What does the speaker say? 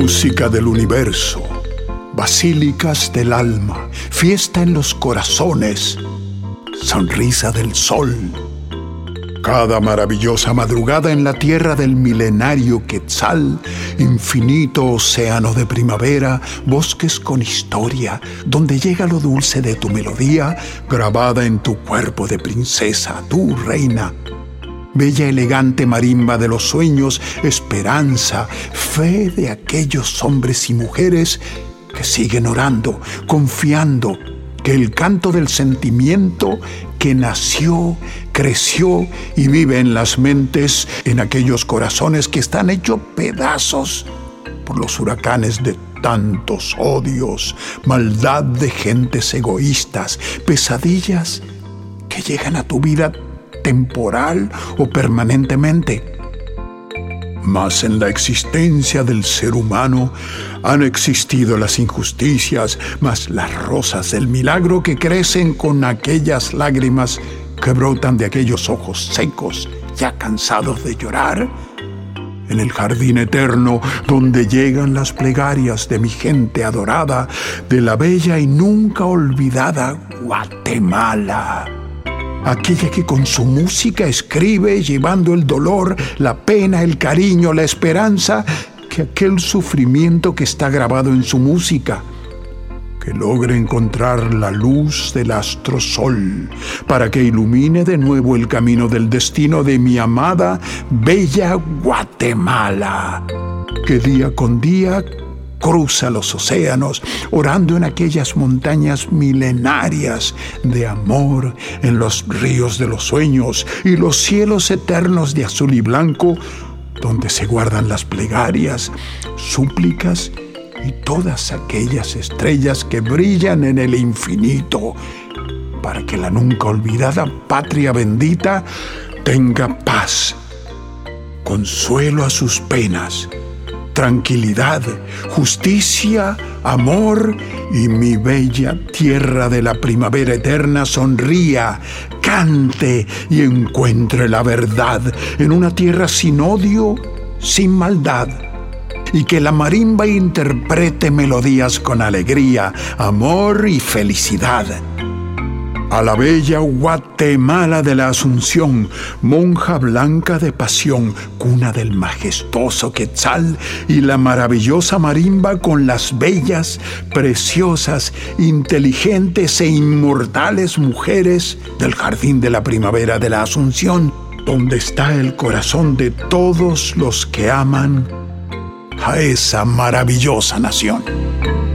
Música del universo, basílicas del alma, fiesta en los corazones, sonrisa del sol. Cada maravillosa madrugada en la tierra del milenario Quetzal, infinito océano de primavera, bosques con historia, donde llega lo dulce de tu melodía, grabada en tu cuerpo de princesa, tu reina. Bella elegante marimba de los sueños, esperanza, fe de aquellos hombres y mujeres que siguen orando, confiando que el canto del sentimiento que nació, creció y vive en las mentes, en aquellos corazones que están hechos pedazos por los huracanes de tantos odios, maldad de gentes egoístas, pesadillas que llegan a tu vida temporal o permanentemente. Mas en la existencia del ser humano han existido las injusticias, mas las rosas del milagro que crecen con aquellas lágrimas que brotan de aquellos ojos secos, ya cansados de llorar. En el jardín eterno donde llegan las plegarias de mi gente adorada, de la bella y nunca olvidada Guatemala. Aquella que con su música escribe, llevando el dolor, la pena, el cariño, la esperanza, que aquel sufrimiento que está grabado en su música, que logre encontrar la luz del astro sol, para que ilumine de nuevo el camino del destino de mi amada, bella Guatemala, que día con día cruza los océanos, orando en aquellas montañas milenarias de amor, en los ríos de los sueños y los cielos eternos de azul y blanco, donde se guardan las plegarias, súplicas y todas aquellas estrellas que brillan en el infinito, para que la nunca olvidada patria bendita tenga paz, consuelo a sus penas, tranquilidad, justicia, amor, y mi bella tierra de la primavera eterna sonría, cante y encuentre la verdad en una tierra sin odio, sin maldad, y que la marimba interprete melodías con alegría, amor y felicidad. A la bella Guatemala de la Asunción, monja blanca de pasión, cuna del majestuoso Quetzal, y la maravillosa marimba con las bellas, preciosas, inteligentes e inmortales mujeres del jardín de la primavera de la Asunción, donde está el corazón de todos los que aman a esa maravillosa nación.